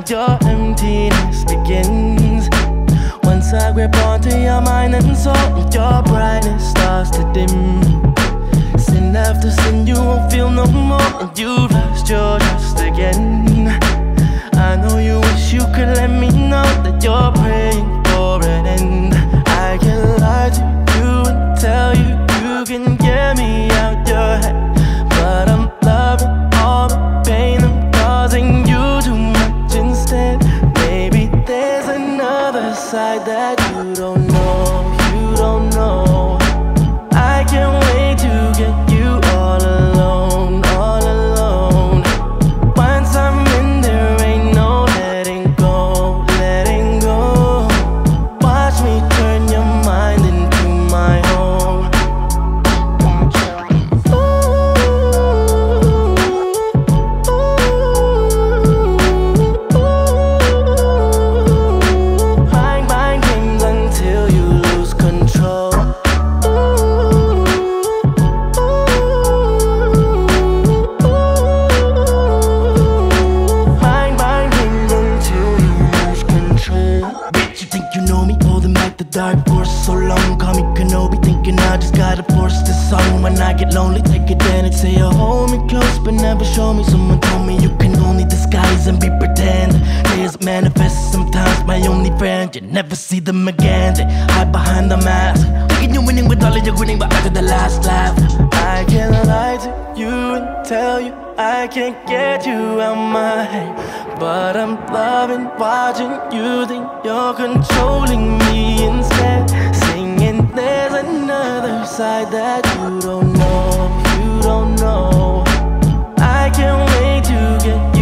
your emptiness begins. Once I grip onto your mind and soul, your brightness starts to dim. Sin after sin, you won't feel no more, and you've lost your trust again. I know you wish you could let me know that you're praying for an end. I can lie to you and tell you you can get me out your head, but I'm loving all the pain I'm causing you too much instead. Maybe there's another side that you don't know, you don't know. I can't wait to get you all alone, all alone. Once I'm in there, ain't no letting go, letting go. Watch me turn your mind into my home. Mind games until you lose control. Mind games until you lose control. Bitch, you think you know me? Holding back the dark force so long. Call me Kenobi, thinking I just gotta force this song. When I get lonely, take advantage. Say you hold me close, but never show me. Someone told me you can only disguise and be pretend. Tears manifest sometimes, my only friend. You never see them again. They hide behind the mask, thinking you're winning with all of your grinning, but after the last laugh, I can't lie to you and tell you I can't get you out my head, but I'm loving watching you think you're controlling me instead. Singing there's another side that you don't know, you don't know. I can't wait to get you